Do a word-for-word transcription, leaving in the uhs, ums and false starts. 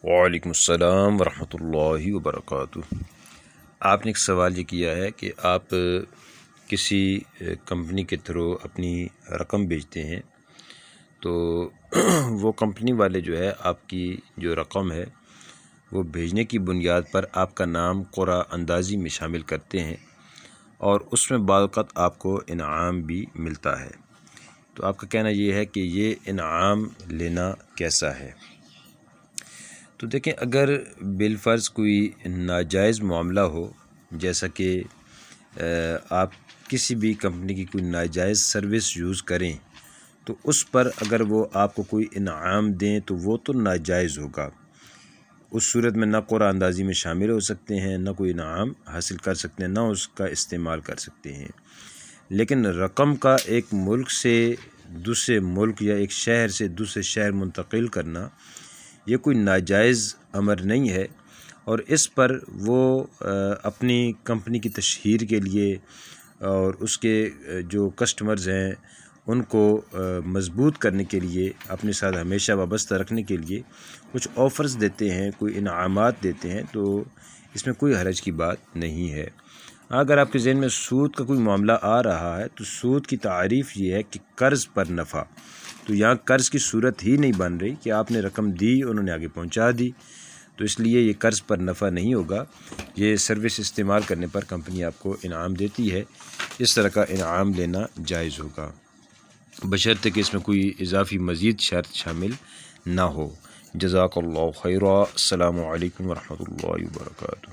وعلیکم السلام ورحمۃ اللہ وبرکاتہ۔ آپ نے ایک سوال یہ کیا ہے کہ آپ کسی کمپنی کے تھرو اپنی رقم بھیجتے ہیں تو وہ کمپنی والے جو ہے آپ کی جو رقم ہے وہ بھیجنے کی بنیاد پر آپ کا نام قرعہ اندازی میں شامل کرتے ہیں اور اس میں بعض اوقات آپ کو انعام بھی ملتا ہے۔ تو آپ کا کہنا یہ ہے کہ یہ انعام لینا کیسا ہے؟ تو دیکھیں، اگر بالفرض کوئی ناجائز معاملہ ہو، جیسا کہ آپ کسی بھی کمپنی کی کوئی ناجائز سروس یوز کریں تو اس پر اگر وہ آپ کو کوئی انعام دیں تو وہ تو ناجائز ہوگا۔ اس صورت میں نہ قرعہ اندازی میں شامل ہو سکتے ہیں، نہ کوئی انعام حاصل کر سکتے ہیں، نہ اس کا استعمال کر سکتے ہیں۔ لیکن رقم کا ایک ملک سے دوسرے ملک یا ایک شہر سے دوسرے شہر منتقل کرنا یہ کوئی ناجائز امر نہیں ہے، اور اس پر وہ اپنی کمپنی کی تشہیر کے لیے اور اس کے جو کسٹمرز ہیں ان کو مضبوط کرنے کے لیے، اپنے ساتھ ہمیشہ وابستہ رکھنے کے لیے کچھ آفرز دیتے ہیں، کوئی انعامات دیتے ہیں، تو اس میں کوئی حرج کی بات نہیں ہے۔ اگر آپ کے ذہن میں سود کا کوئی معاملہ آ رہا ہے تو سود کی تعریف یہ ہے کہ قرض پر نفع، تو یہاں قرض کی صورت ہی نہیں بن رہی کہ آپ نے رقم دی، انہوں نے آگے پہنچا دی، تو اس لیے یہ قرض پر نفع نہیں ہوگا۔ یہ سروس استعمال کرنے پر کمپنی آپ کو انعام دیتی ہے، اس طرح کا انعام لینا جائز ہوگا، بشرطے کہ اس میں کوئی اضافی مزید شرط شامل نہ ہو۔ جزاک اللہ خیرا۔ السلام علیکم ورحمۃ اللہ وبرکاتہ۔